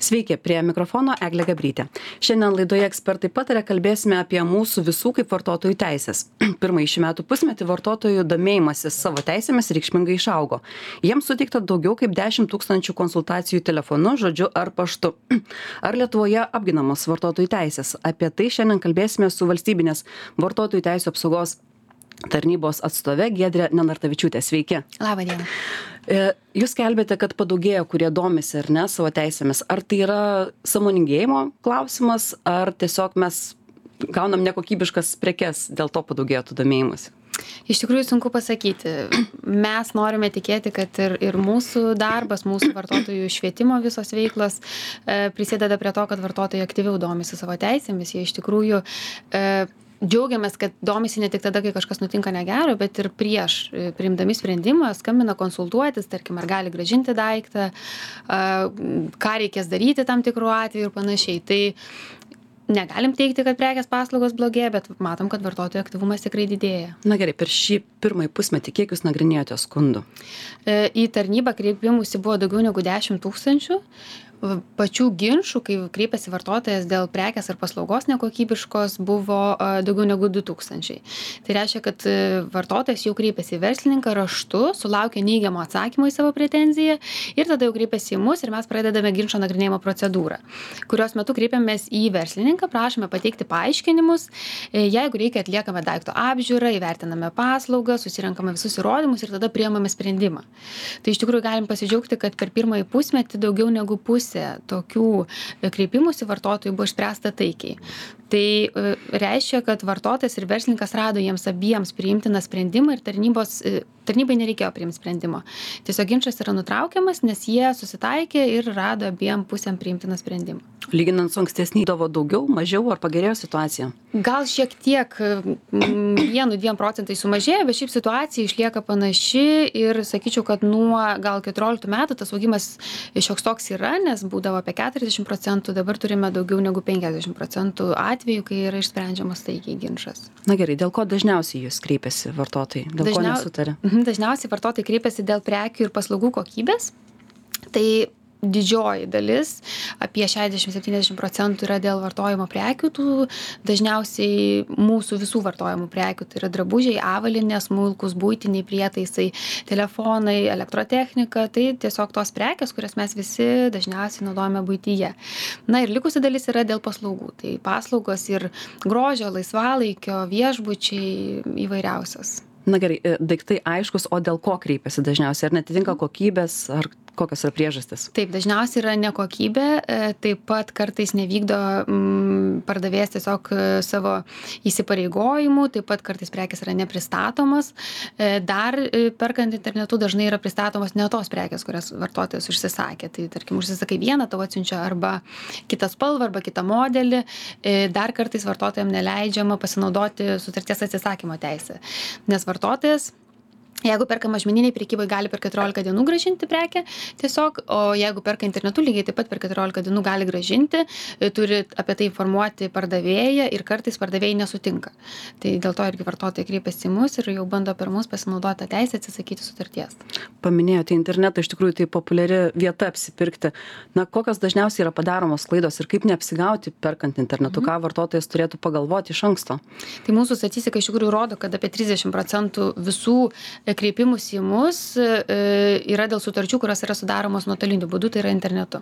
Sveiki, prie mikrofono Eglė Gabrytė. Šiandien laidoje ekspertai patarė kalbėsime apie mūsų visų kaip vartotojų teisės. Pirmąjį šių metų pusmetį vartotojų domėjimasis savo teisėmis reikšmingai išaugo. Jiems suteikta daugiau kaip 10 000 konsultacijų telefonu, žodžiu ar paštu. Ar Lietuvoje apginamos vartotojų teisės? Apie tai šiandien kalbėsime su valstybinės vartotojų teisų apsaugos tarnybos atstove Giedre Nenartavičiūte. Sveiki. Labą dieną. Jūs skelbėte, kad padaugėjo, kurie domisi ar ne savo teisėmis. Ar tai yra sąmoningėjimo klausimas, ar tiesiog mes gaunam nekokybiškas prekes, dėl to padaugėjo tų domėjimuose? Iš tikrųjų sunku pasakyti. Mes norime tikėti, kad ir mūsų darbas, mūsų vartotojų švietimo visos veiklos prisideda prie to, kad vartotojai aktyviau domisi savo teisėmis. Jie iš tikrųjų džiaugiamės, kad domisi ne tik tada, kai kažkas nutinka negero, bet ir prieš priimdami sprendimą, skambina konsultuotis, tarkim, ar gali grąžinti daiktą, ką reikės daryti tam tikrų atveju ir panašiai. Tai negalim teigti, kad prekės paslaugos blogėja, bet matom, kad vartotojų aktyvumas tikrai didėja. Na gerai, per šį pirmąjį pusmetį kiek jūs nagrinėjote skundų? Į tarnybą kreipimusi buvo daugiau negu 10 000. Pačių ginčų, kai kreipiasi vartotojas dėl prekės ar paslaugos nekokybiškos, buvo daugiau negu 2000. Tai reiškia, kad vartotojas jau kreipiasi į verslininką raštu, sulaukia neigiamo atsakymo į savo pretenziją ir tada jau kreipiasi į mus ir mes pradedame ginčo nagrinėjimo procedūrą, kurios metu kreipiamės į verslininką, prašome pateikti paaiškinimus, jeigu reikia atliekame daikto apžiūrą, įvertiname paslaugą, susirenkame visus įrodymus ir tada priimame sprendimą. Tai iš tikrųjų galim pasidžiaugti, kad per pirmąjį pusmetį daugiau negu pusė tokių kreipimųsi vartotojų buvo išspręsta taikiai. Tai reiškia, kad vartotojas ir verslininkas rado jiems abiems priimtiną sprendimą ir tarnybai nereikėjo priimti sprendimo. Tiesiog ginčas yra nutraukiamas, nes jie susitaikė ir rado abiem pusėm priimtiną sprendimą. Lyginant su ankstesniai davo daugiau, mažiau ar pagerėjo situacija? Gal šiek tiek 1-2% sumažėjo, bet šiaip situacija išlieka panaši ir sakyčiau, kad nuo gal 14 metų tas augimas šioks toks yra, nes būdavo apie 40%, dabar turime daugiau negu 50% atvejų, kai yra išsprendžiamas taikiai ginčas. Na gerai, dėl ko dažniausiai jūs kreipiasi vartotojai? Dėl ko nesutarė? Dažniausiai vartotojai kreipiasi dėl prekių ir paslaugų kokybės. Tai didžioji dalis, apie 60-70% yra dėl vartojimo prekių, tų dažniausiai mūsų visų vartojimų prekių, tai yra drabužiai, avalynės, smulkūs buitiniai prietaisai, telefonai, elektrotechnika, tai tiesiog tos prekės, kurias mes visi dažniausiai naudojame buityje. Na ir likusi dalis yra dėl paslaugų, tai paslaugos ir grožio, laisvalaikio, viešbučiai įvairiausios. Na gerai, daiktai aiškus, o dėl ko kreipiasi dažniausiai? Ar netitinka kokybės, ar kokios yra priežastys? Taip, dažniausiai yra nekokybė, taip pat kartais nevykdo pardavėjas tiesiog savo įsipareigojimų, taip pat kartais prekės yra nepristatomas. Dar perkant internetu dažnai yra pristatomos ne tos prekės, kurias vartotojas užsisakė. Tai tarkim, užsisakai vieną, tau atsiunčia arba kitą spalvą, arba kitą modelį. Dar kartais vartotojams neleidžiama pasinaudoti sutarties atsisakymo teisę, nes vartotojas, jeigu perka mažmeniniai prekybai, gali per 14 dienų grąžinti prekę tiesiog, o jeigu perka internetu, lygiai taip pat per 14 dienų gali grąžinti, turi apie tai informuoti pardavėją ir kartais pardavėjai nesutinka. Tai dėl to irgi vartotojai kreipiasi į mus ir jau bando per mus pasinaudoti tą teisę atsisakyti sutarties. Paminėjote internetą, iš tikrųjų tai populiari vieta apsipirkti. Na, kokios dažniausiai yra padaromos klaidos ir kaip neapsigauti perkant internetu, ką vartotojas turėtų pagalvoti iš anksto? Tai mūsų statistika iš tikrųjų rodo, kad apie 30% visų kreipimus į mus yra dėl sutarčių, kurios yra sudaromos nuotoliniu būdu, tai yra internetu.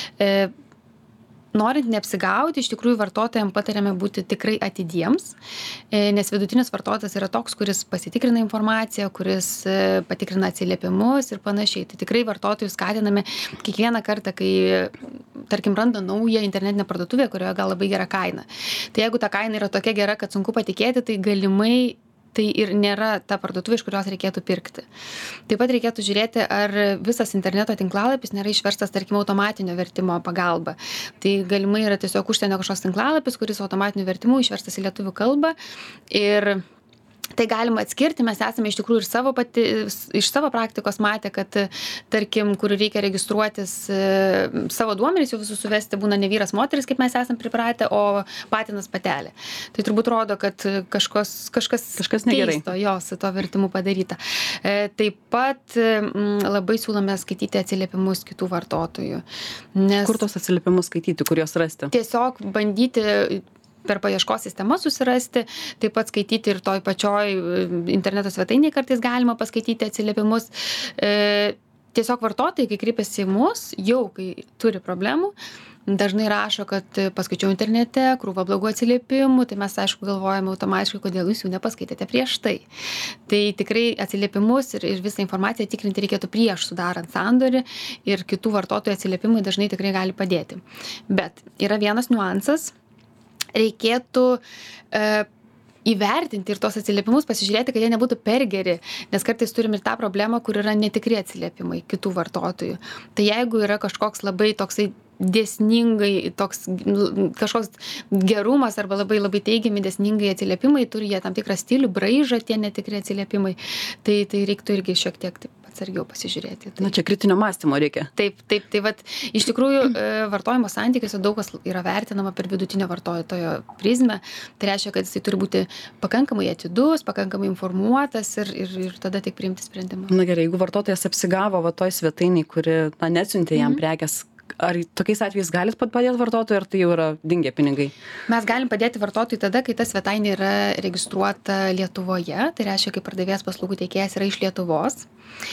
Norint neapsigauti, iš tikrųjų vartotojams patariame būti tikrai atidiems, nes vidutinis vartotojas yra toks, kuris pasitikrina informaciją, kuris patikrina atsiliepimus ir panašiai. Tai tikrai vartotojus skatiname kiekvieną kartą, kai, tarkim, randa naują internetinę parduotuvę, kurioje gal labai gera kaina. Tai jeigu ta kaina yra tokia gera, kad sunku patikėti, tai galimai tai ir nėra ta parduotuvė, iš kurios reikėtų pirkti. Taip pat reikėtų žiūrėti, ar visas interneto tinklalapis nėra išverstas, tarkim, automatinio vertimo pagalba. Tai galimai yra tiesiog užsienio kažkoks tinklalapis, kuris automatiniu vertimu išverstas į lietuvių kalbą ir Tai galima atskirti, mes esame iš tikrųjų ir iš savo praktikos matę, kad, tarkim, kur reikia registruotis savo duomenys, jau visus suvesti būna ne vyras, moteris, kaip mes esame pripratę, o patinas patelė. Tai turbūt rodo, kad kažkas negerai. Keisto jo su to vertimu padaryta. Taip pat labai siūlome skaityti atsiliepimus kitų vartotojų. Kur tos atsiliepimus skaityti, kur juos rasti? Tiesiog bandyti per paieškos sistemą susirasti, taip pat skaityti ir toj pačioj interneto svetainėje kartais galima paskaityti atsiliepimus. Tiesiog vartotojai, kai kreipiasi į mus, jau kai turi problemų, dažnai rašo, kad paskaičiau internete, krūva blogų atsiliepimų, tai mes aišku galvojame automatiškai, kodėl jūs jų nepaskaitėte prieš tai. Tai tikrai atsiliepimus ir visą informaciją tikrinti reikėtų prieš sudarant sandorį ir kitų vartotojų atsiliepimai dažnai tikrai gali padėti. Bet yra vienas niuansas. Reikėtų įvertinti ir tos atsiliepimus, pasižiūrėti, kad jie nebūtų per geri, nes kartais turim ir tą problemą, kur yra netikri atsiliepimai kitų vartotojų. Tai jeigu yra kažkoks labai toksai dėsningai, toks kažkoks gerumas arba labai labai teigiami dėsningai atsiliepimai, turi jie tam tikrą stilių, braižą tie netikri atsiliepimai, tai reiktų irgi šiek tiek taip atsargiau pasižiūrėti. Na, čia kritinio mąstymo reikia. Taip, tai vat, iš tikrųjų vartojimo santykiuose daug kas yra vertinama per vidutinio vartotojo prizmę. Tai reiškia, kad jisai turi būti pakankamai atidus, pakankamai informuotas ir tada tik priimti sprendimą. Na gerai, jeigu vartotojas apsigavo va toj svetainėj, kuri neatsiuntė jam prekės, ar tokiais atvejais galit padėti vartotojui, ar tai jau yra dingę pinigai? Mes galim padėti vartotojui tada, kai ta svetainė yra registruota Lietuvoje, tai reiškia, kai pardavėjas paslaugų teikėjas yra iš Lietuvos.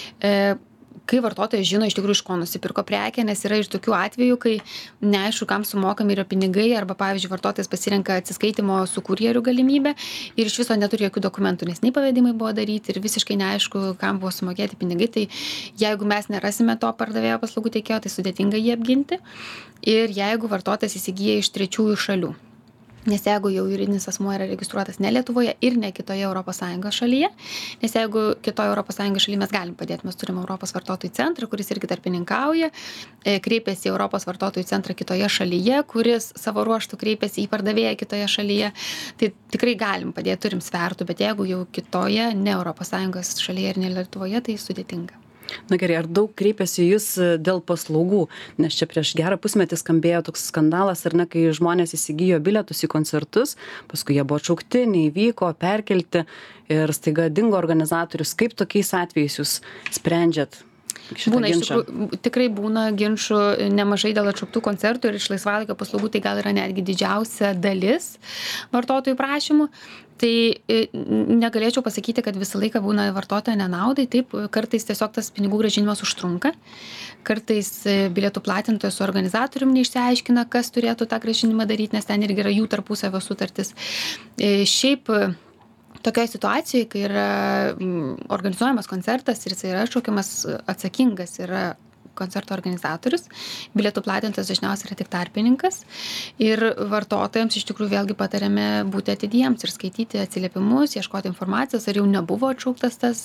Kai vartotojas žino iš tikrųjų, iš ko nusipirko prekę, nes yra ir tokių atvejų, kai neaišku, kam sumokami yra pinigai, arba, pavyzdžiui, vartotojas pasirenka atsiskaitimo su kurjeriu galimybę ir iš viso neturi jokių dokumentų, nes nei pavedimai buvo daryti ir visiškai neaišku, kam buvo sumokėti pinigai. Tai jeigu mes nerasime to pardavėjo paslaugų teikėjo, tai sudėtinga jį apginti. Ir jeigu vartotojas įsigyja iš trečiųjų šalių. Nes jeigu jau juridinis asmuo yra registruotas ne Lietuvoje ir ne kitoje ES šalyje, nes jeigu kitoje ES šalyje mes galim padėti, mes turime Europos vartotojų centrą, kuris irgi tarpininkauja, kreipiasi į Europos vartotojų centrą kitoje šalyje, kuris savo ruožtų kreipiasi į pardavėją kitoje šalyje, tai tikrai galim padėti, turim svertų, bet jeigu jau kitoje, ne ES šalyje ir ne Lietuvoje, tai sudėtinga. Na gerai, ar daug kreipiasi jūs dėl paslaugų? Nes čia prieš gerą pusmetį skambėjo toks skandalas, ar ne, kai žmonės įsigijo bilietus į koncertus, paskui jie buvo atšaukti, neįvyko, perkelti ir staiga dingo organizatorius. Kaip tokiais atvejais jūs sprendžiat? Būna, iš tikrųjų, tikrai būna ginčų nemažai dėl atšauktų koncertų ir iš laisvalaikio paslaugų, tai gal yra netgi didžiausia dalis vartotojų prašymų. Tai negalėčiau pasakyti, kad visą laiką būna vartotojo nenaudai, taip, kartais tiesiog tas pinigų grąžinimas užtrunka, kartais bilietų platintojas su organizatorium neišsiaiškina, kas turėtų tą grąžinimą daryti, nes ten irgi yra jų tarpusavio sutartis. Šiaip tokioje situacijoje, kai yra organizuojamas koncertas ir jis yra atšaukiamas, atsakingas yra koncerto organizatorius, bilietų platintojas dažniausiai yra tik tarpininkas ir vartotojams iš tikrųjų vėlgi patariame būti atidiems ir skaityti atsiliepimus, ieškoti informacijos, ar jau nebuvo atšauktas tas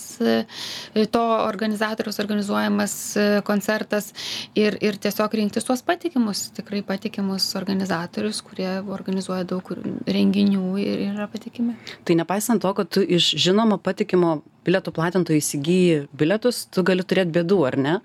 to organizatoriaus organizuojamas koncertas ir tiesiog rinktis tuos patikimus, tikrai patikimus organizatorius, kurie organizuoja daug renginių ir yra patikimi. Tai nepaisant to, kad tu iš žinomo patikimo bilietų platintojų įsigyji bilietus, tu gali turėti bėdų, ar ne?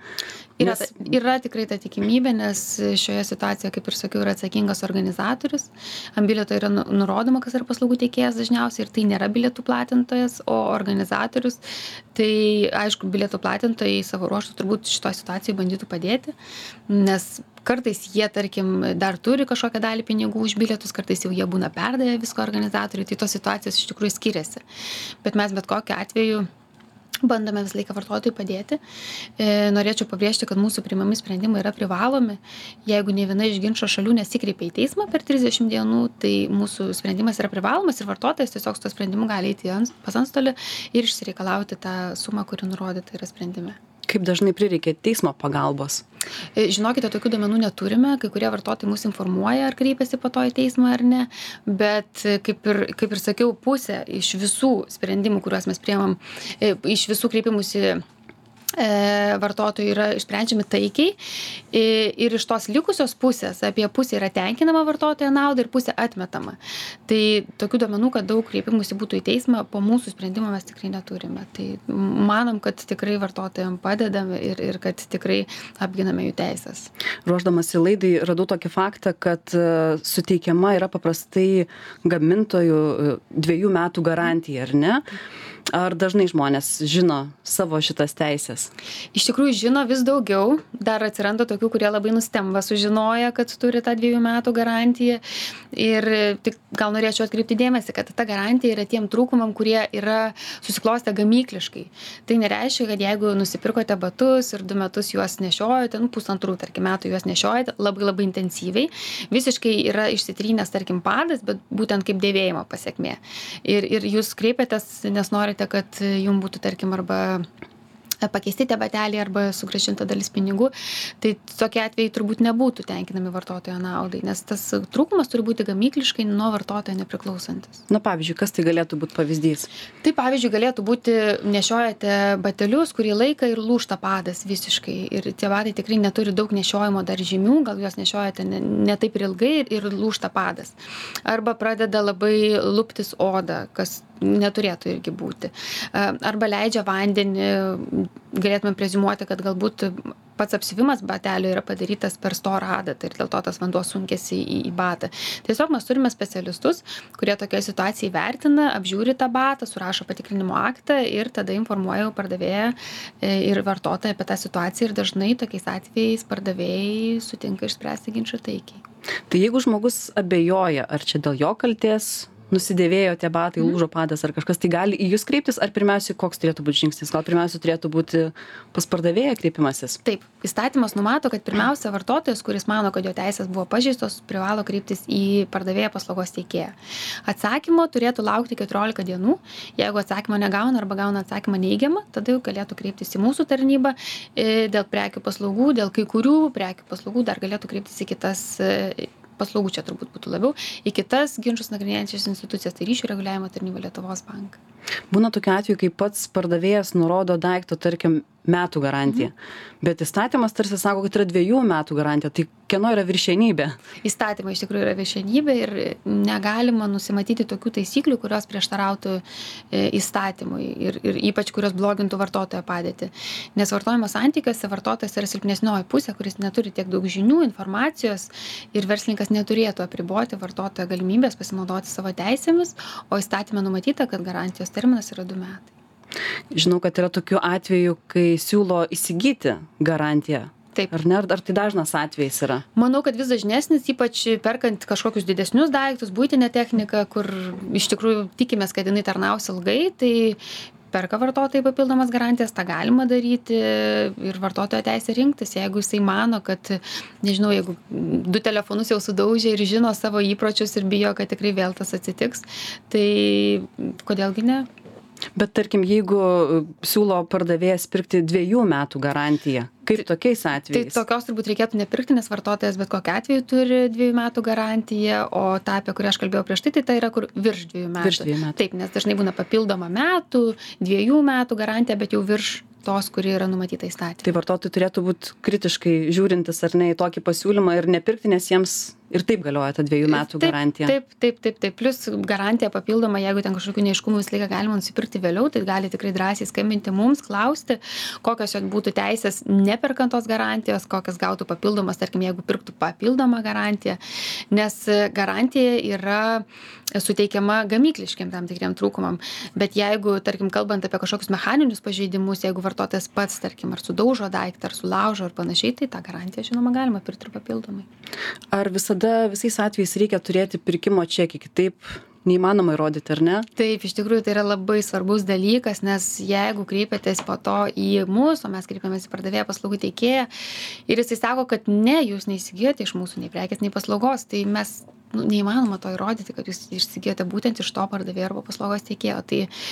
Yra tikrai ta tikimybė, nes šioje situacijoje, kaip ir sakiau, yra atsakingas organizatorius. Ant bilieto yra nurodoma, kas yra paslaugų teikėjas dažniausiai ir tai nėra bilietų platintojas, o organizatorius. Tai aišku, bilietų platintojai savo ruožtu turbūt šitoje situacijoje bandytų padėti, nes kartais jie, tarkim, dar turi kažkokią dalį pinigų už bilietus, kartais jau jie būna perdavę visko organizatoriui, tai tos situacijos iš tikrųjų skiriasi. Bet mes bet kokiu atveju bandome visą laiką vartotojui padėti. Norėčiau pabrėžti, kad mūsų priimami sprendimai yra privalomi. Jeigu ne viena iš ginčo šalių nesikreipia į teismą per 30 dienų, tai mūsų sprendimas yra privalomas ir vartotojas tiesiog su to sprendimu gali eiti pas antstolį ir išsireikalauti tą sumą, kuri nurodyta yra sprendime. Kaip dažnai prireikia teismo pagalbos? Žinokite, tokių duomenų neturime, kai kurie vartotojai mus informuoja, ar kreipiasi po to į teismą ar ne, bet kaip ir sakiau, pusė iš visų sprendimų, kuriuos mes priemam, iš visų kreipimusi vartotojų yra išsprendžiami taikiai ir iš tos likusios pusės apie pusė yra tenkinama vartotojo naudai ir pusė atmetama. Tai tokių duomenų, kad daug kreipimųsi būtų į teismą, po mūsų sprendimo mes tikrai neturime. Tai manom, kad tikrai vartotojams padedame ir kad tikrai apginame jų teisės. Ruošdamasi laidai radau tokį faktą, kad suteikiama yra paprastai gamintojų 2 metų garantija, ar ne? Ar dažnai žmonės žino savo šitas teisės? Iš tikrųjų žino vis daugiau, dar atsiranda tokių, kurie labai nustemba sužinoja, kad turi tą 2 metų garantiją ir tik gal norėčiau atkreipti dėmesį, kad ta garantija yra tiem trūkumam, kurie yra susiklostę gamykliškai. Tai nereiškia, kad jeigu nusipirkote batus ir 2 metus juos nešiojate, 1,5 tarkim metų juos nešiojate labai intensyviai, visiškai yra išsitrynęs tarkim padas, bet būtent kaip dėvėjimo pasekmė. Ir jūs kreipiatės, nes norite, kad jums būtų tarkim arba pakeisti tie bateliai arba sugrąžinta dalis pinigų, tai tokie atvejai turbūt nebūtų tenkinami vartotojo naudai, nes tas trūkumas turi būti gamykliškai nuo vartotojo nepriklausantis. Na, pavyzdžiui, kas tai galėtų būti pavyzdys? Tai pavyzdžiui, galėtų būti nešiojate batelius kurį laiką ir lūžta padas visiškai. Ir tie batai tikrai neturi daug nešiojimo dar žymių, gal juos nešiojate ne taip ir ilgai ir lūžta padas. Arba pradeda labai luptis oda, kas neturėtų irgi būti. Arba leidžia vandenį, galėtume preziumuoti, kad galbūt pats apsiuvimas batelių yra padarytas per storą adatą ir dėl to tas vanduo sunkėsi į batą. Tiesiog mes turime specialistus, kurie tokia situacija įvertina, apžiūri tą batą, surašo patikrinimo aktą ir tada informuoja pardavėją ir vartotoją apie tą situaciją ir dažnai tokiais atvejais pardavėjai sutinka išspręsti ginčą taikiai. Tai jeigu žmogus abejoja, ar čia dėl jo kaltės nusidėvėjo tie batai, lūžo padas ar kažkas, tai gali į jūs kreiptis, ar pirmiausiai koks turėtų būti žingsnis? Gal pirmiausia turėtų būti pas pardavėją kreipimasis? Taip, įstatymas numato, kad pirmiausia vartotojas, kuris mano, kad jo teisės buvo pažeistos, privalo kreiptis į pardavėją paslaugos teikėją. Atsakymo turėtų laukti 14 dienų. Jeigu atsakymą negauna arba gauna atsakymą neigiamą, tada jau galėtų kreiptis į mūsų tarnybą dėl prekių paslaugų, dėl kai kurių prekių paslaugų dar galėtų kreiptis į kitas paslaugų, čia turbūt būtų labiau, į kitas ginčus nagrinėjančias institucijas, tai Ryšių reguliavimo tarnyba, Lietuvos banką. Būna tokiu atveju, kai pats pardavėjas nurodo daikto, tarkim, metų garantiją, bet įstatymas tarsi sako, kad yra 2 metų garantija, tai kieno yra viršenybė? Įstatymai iš tikrųjų yra viršenybė ir negalima nusimatyti tokių taisyklių, kurios prieštarautų įstatymui ir ypač kurios blogintų vartotojo padėtį. Nes vartojimo santykiuose vartotojas yra silpnesnioji pusė, kuris neturi tiek daug žinių, informacijos ir verslininkas neturėtų apriboti vartotojo galimybės pasinaudoti savo teisėmis, o įstatyme numatyta, kad garantijos terminas yra 2 metai. Žinau, kad yra tokių atvejų, kai siūlo įsigyti garantiją. Taip. Ar ne? Ar tai dažnas atvejis yra? Manau, kad vis dažnesnis, ypač perkant kažkokius didesnius daiktus, buitinę techniką, kur iš tikrųjų tikimės, kad jinai tarnaus ilgai, tai perka vartotojai papildomas garantijas, tą galima daryti ir vartotojo teisė rinktis, jeigu jisai mano, kad, nežinau, jeigu 2 telefonus jau sudaužė ir žino savo įpročius ir bijo, kad tikrai vėl tas atsitiks, tai kodėlgi ne? Bet tarkim, jeigu siūlo pardavėjas pirkti 2 metų garantiją, kaip tokiais atvejais? Tai tokios turbūt reikėtų nepirkti, nes vartotojas bet kokiu atveju turi 2 metų garantiją, o ta, apie kurią aš kalbėjau prieš tai yra kur virš 2 metų. Virš 2 metų. Taip, nes dažnai būna papildoma metų, 2 metų garantija, bet jau virš tos, kuri yra numatyta įstatyme. Tai vartotojai turėtų būti kritiškai žiūrintis ar ne į tokį pasiūlymą ir nepirkti, nes jiems ir taip galioja ta 2 metų garantija. Taip. Plius garantija papildoma, jeigu ten kažkokių neaiškumų visą laiką galima nusipirkti vėliau, tai gali tikrai drąsiai skambinti mums, klausti, kokios būtų teisės neperkant tos garantijos, kokias gautų papildomas, tarkim, jeigu pirktų papildomą garantiją, nes garantija yra suteikiama gamykliškiem tam tikriem trūkumam, bet jeigu, tarkim, kalbant apie kažkokius mechaninius pažeidimus, jeigu vartotojas pats, tarkim, ar sudaužo daiktą, ar sulaužo, ar panašiai, tai tą garantiją, žinoma, galima pirkti ir papildomai. Ar visais atvejais reikia turėti pirkimo čekį, kitaip neįmanoma įrodyti, ar ne? Taip, iš tikrųjų tai yra labai svarbus dalykas, nes jeigu kreipiatės po to į mus, o mes kreipiamės į pardavėją paslaugų teikėją ir jisai sako, kad ne, jūs neįsigijote iš mūsų nei prekės, nei paslaugos, tai mes neįmanoma to įrodyti, kad jūs įsigijote būtent iš to pardavėjo arba paslaugos teikėjo.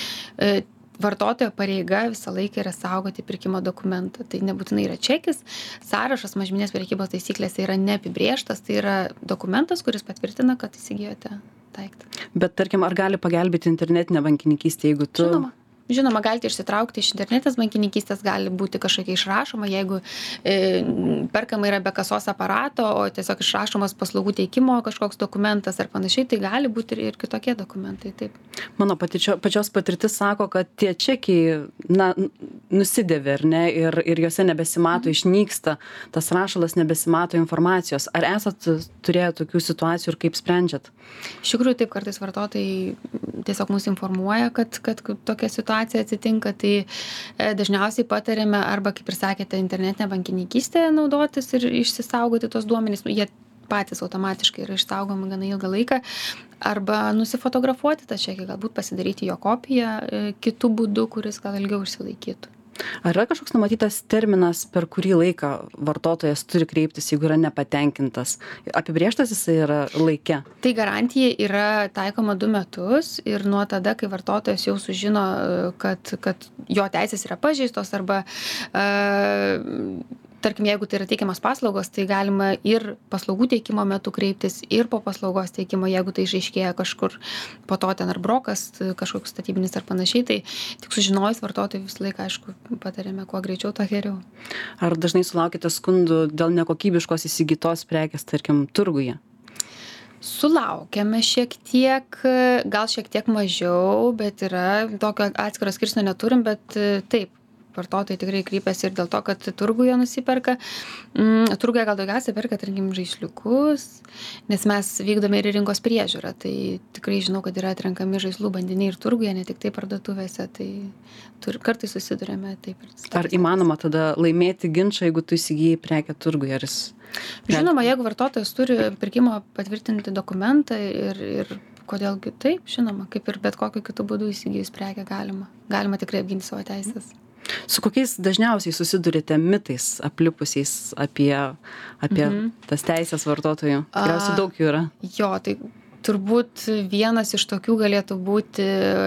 Tai vartotojo pareiga visą laiką yra saugoti pirkimo dokumentą. Tai nebūtinai yra čekis, sąrašas mažmeninės prekybos taisyklėse yra neapibrėžtas, tai yra dokumentas, kuris patvirtina, kad įsigijote daiktą. Bet tarkim, ar gali pagelbėti internetinė bankininkystė, jeigu tu... Žinoma. žinoma, galite išsitraukti iš internetinės bankininkystės, gali būti kažkokia išrašoma, jeigu perkama yra be kasos aparato, o tiesiog išrašomas paslaugų teikimo kažkoks dokumentas ar panašiai, tai gali būti ir kitokie dokumentai. Taip. Mano pačios patirtis sako, kad tie čekiai, nusidėvi, ar ne, ir juose nebesimato, išnyksta, tas rašalas nebesimato informacijos. Ar esat turėję tokių situacijų ir kaip sprendžiat? Iš tikrųjų, taip, kartais vartotojai tiesiog mus informuoja, kad tokia situacija atsitinka, tai dažniausiai patariame arba, kaip ir sakėte, internetinę bankininkystę naudotis ir išsisaugoti tos duomenys. Jie patys automatiškai yra išsaugomi gana ilgą laiką, arba nusifotografuoti tą čekį, galbūt pasidaryti jo kopiją kitų būdų, kuris gal ilgiau išsilaikytų. Ar yra kažkoks numatytas terminas, per kurį laiką vartotojas turi kreiptis, jeigu yra nepatenkintas? Apibrėžtas jisai yra laike? Tai garantija yra taikoma 2 metus ir nuo tada, kai vartotojas jau sužino, kad jo teisės yra pažeistos arba tarkim, jeigu tai yra teikiamas paslaugos, tai galima ir paslaugų teikimo metu kreiptis, ir po paslaugos teikimo, jeigu tai išaiškėja kažkur po to ten ar brokas, kažkoks statybinis ar panašiai, tai tik sužinojus vartotojui visą laiką, aišku, patarėme, kuo greičiau, to geriau. Ar dažnai sulaukite skundų dėl nekokybiškos įsigytos prekės, tarkim, turguje? Sulaukiame šiek tiek, gal šiek tiek mažiau, bet yra tokio atskiro skirsnio neturim, bet taip. Vartotojai tikrai kreipiasi ir dėl to, kad turguje nusiperka. Turguje gal daugiausiai perka, tarkim, žaisliukus, nes mes vykdome ir rinkos priežiūrą. Tai tikrai žinau, kad yra atrenkami žaislų bandiniai ir turguje, ne tik tai parduotuvėse. Tai kartais susidurėme taip. Ar įmanoma tada laimėti ginčą, jeigu tu įsigyji prekę turguje? Žinoma, jeigu vartotojas turi pirkimo patvirtinti dokumentą ir kodėlgi taip, žinoma, kaip ir bet kokiu kitu būdu įsigijus prekę galima tikrai apginti savo teisės. Su kokiais dažniausiai susidurite mitais aplipusiais apie tas teisės vartotojų? Tikriausiai daug jų yra. Jo, tai turbūt vienas iš tokių galėtų būti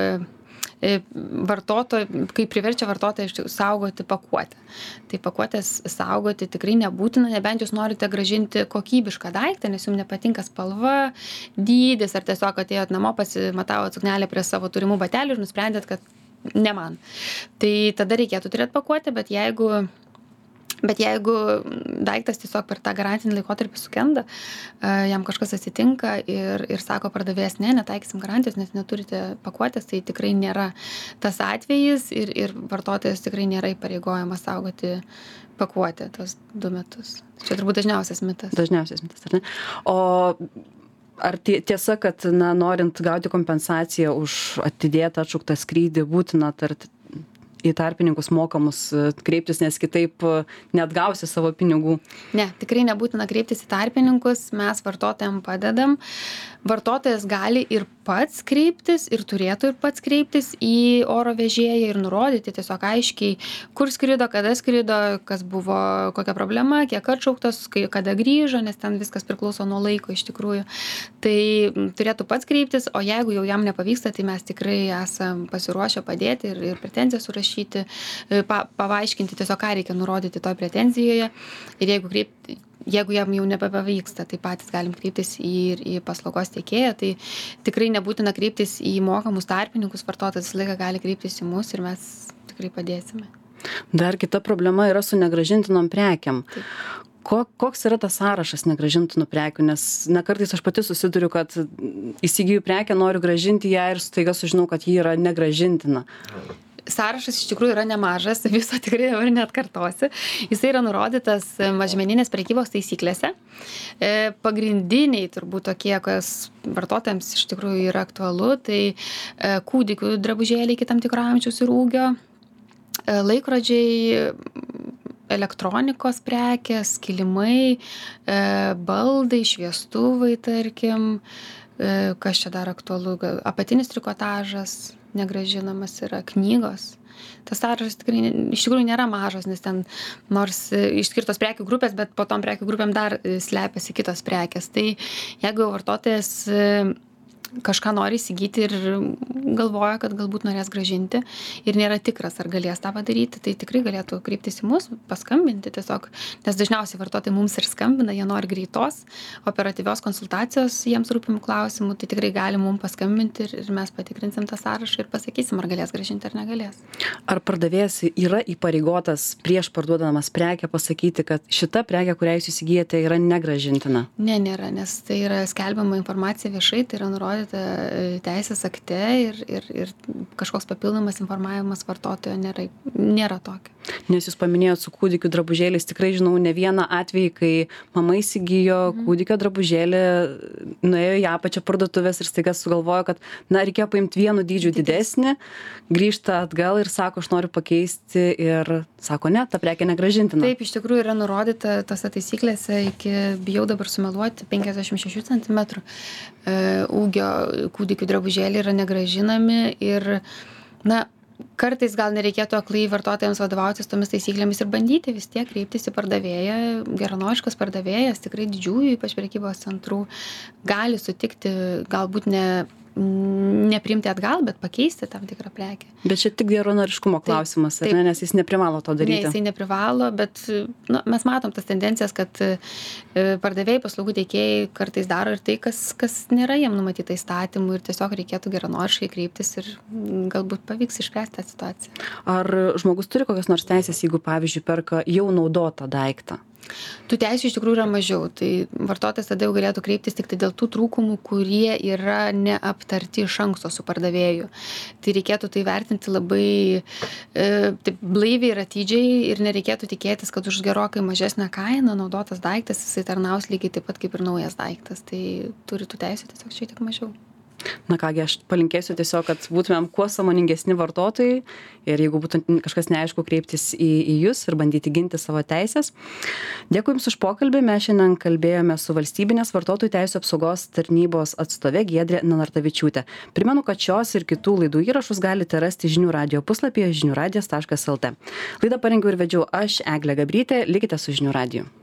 kai priverčia vartotoją saugoti pakuotę. Tai pakuotės saugoti tikrai nebūtina, nebent jūs norite grąžinti kokybišką daiktą, nes jums nepatinka spalva, dydis, ar tiesiog atėjot namo, pasimatavot suknelę prie savo turimų batelių ir nusprendėt, kad ne man. Tai tada reikėtų turėti pakuotę, bet jeigu daiktas tiesiog per tą garantinį laikotarpį sukenda, jam kažkas atsitinka ir sako pardavėjas, netaikysim garantijos, nes neturite pakuotės, tai tikrai nėra tas atvejis ir vartotojas tikrai nėra įpareigojamas saugoti pakuotę tos 2 metus. Čia turbūt dažniausias mitas. Dažniausias mitas, ar ne? O ar tiesa, kad norint gauti kompensaciją už atidėtą atšauktą skrydį, būtina į tarpininkus mokamus kreiptis, nes kitaip neatgausi savo pinigų? Ne, tikrai nebūtina kreiptis į tarpininkus, mes vartotojams padedam. Vartotojas gali ir pats kreiptis ir turėtų ir pats kreiptis į oro vežėją ir nurodyti tiesiog aiškiai, kur skrido, kada skrido, kas buvo, kokia problema, kiek atšauktas, kada grįžo, nes ten viskas priklauso nuo laiko iš tikrųjų. Tai turėtų pats kreiptis, o jeigu jau jam nepavyksta, tai mes tikrai esam pasiruošę padėti ir pretenziją surašyti, pavaiškinti tiesiog, ką reikia nurodyti toj pretenzijoje. Ir jeigu jam jau nebepavyksta, tai patys galim kreiptis į paslaugos teikėją, tai tikrai nebūtina kreiptis į mokamus tarpininkus, vartotojas visą laiką gali kreiptis į mus ir mes tikrai padėsime. Dar kita problema yra su negrąžintinom prekiam. Koks yra tas sąrašas negrąžintinų prekių, nes kartais aš pati susiduriu, kad įsigiju prekę, noriu grąžinti ją ir staiga sužinau, kad ji yra negrąžintina. Sąrašas iš tikrųjų yra nemažas, viso tikrai dabar neatkartosi. Jis yra nurodytas mažmeninės prekybos taisyklėse. Pagrindiniai turbūt tokie, kas vartotojams iš tikrųjų yra aktualu, tai kūdikių drabužėliai iki tam tikro amžiaus ir ūgio, laikrodžiai, elektronikos prekės, kilimai, baldai, šviestuvai, tarkim, kas čia dar aktualu, apatinis trikotažas negrąžinamas yra, knygos. Tas sąrašas tikrai iš tikrųjų nėra mažas, nes ten nors išskirtos prekių grupės, bet po tom prekių grupėm dar slepiasi kitos prekės. Tai jeigu vartotojas kažką nori įsigyti ir galvoja, kad galbūt norės grąžinti ir nėra tikras, ar galės tą padaryti, tai tikrai galėtų kreiptis į mus, paskambinti tiesiog, nes dažniausiai vartotojai mums ir skambina, jie nori greitos, operatyvios konsultacijos jiems rūpimų klausimų, tai tikrai gali mums paskambinti ir mes patikrinsim tą sąrašą ir pasakysim, ar galės grąžinti ar negalės. Ar pardavėjas yra įpareigotas prieš parduodamas prekę pasakyti, kad šita prekė, kurią jūs įsigijate, yra negrąžintina? Ne, nėra, nes tai yra skelbiama informacija viešai, tai yra nurodyta teisės akte ir kažkoks papildomas informavimas vartotojo nėra tokio. Nes jūs paminėjot su kūdikių drabužėliais, tikrai žinau ne vieną atvejį, kai mama įsigijo kūdikio drabužėlį, nuėjo į apačią parduotuvės ir staiga sugalvojo, kad reikėjo paimti vienu dydžiu didesnį, grįžta atgal ir sako, aš noriu pakeisti ir sako, ne, ta prekė negrąžintina. Taip, iš tikrųjų yra nurodyta tose taisyklėse iki, bijau dabar sumeluoti, 56 cm ūgio kūdikių drabužėliai yra negrąžinami ir, kartais gal nereikėtų aklai vartotojams vadovautis tomis taisyklėmis ir bandyti vis tiek kreiptis į pardavėją. Geranoriškas pardavėjas, tikrai didžiųjų, ypač prekybos centrų, gali sutikti galbūt nepriimti atgal, bet pakeisti tam tikrą prekę. Bet čia tik geranoriškumo klausimas, ar ne, nes jis neprivalo to daryti. Ne, jisai neprivalo, bet mes matom tas tendencijas, kad pardavėjai, paslaugų teikėjai kartais daro ir tai, kas nėra jiem numatyta įstatymų ir tiesiog reikėtų geranoriškai kreiptis ir galbūt pavyks išspręsti tą situaciją. Ar žmogus turi kokias nors teisės, jeigu, pavyzdžiui, perka jau naudotą daiktą? Tų teisių iš tikrųjų yra mažiau, tai vartotojas tada jau galėtų kreiptis tik tai dėl tų trūkumų, kurie yra neaptarti iš anksto su pardavėju. Tai reikėtų tai vertinti labai taip blaiviai ir atidžiai ir nereikėtų tikėtis, kad už gerokai mažesnę kainą naudotas daiktas jisai tarnaus lygiai taip pat kaip ir naujas daiktas. Tai turi tų teisių tiesiog šiek tiek mažiau. Na kągi, aš palinkėsiu tiesiog, kad būtumėm kuo sąmoningesni vartotojai ir jeigu būtų kažkas neaišku, kreiptis į jūs ir bandyti ginti savo teisės. Dėkui Jums už pokalbį. Mes šiandien kalbėjome su Valstybinės vartotojų teisių apsaugos tarnybos atstove Giedrė Nanartavičiūtė. Primenu, kad šios ir kitų laidų įrašus galite rasti žinių radijo puslapyje žiniųradijas.lt. Laidą parengiau ir vedžiau aš, Eglė Gabrytė. Likite su žinių radiju.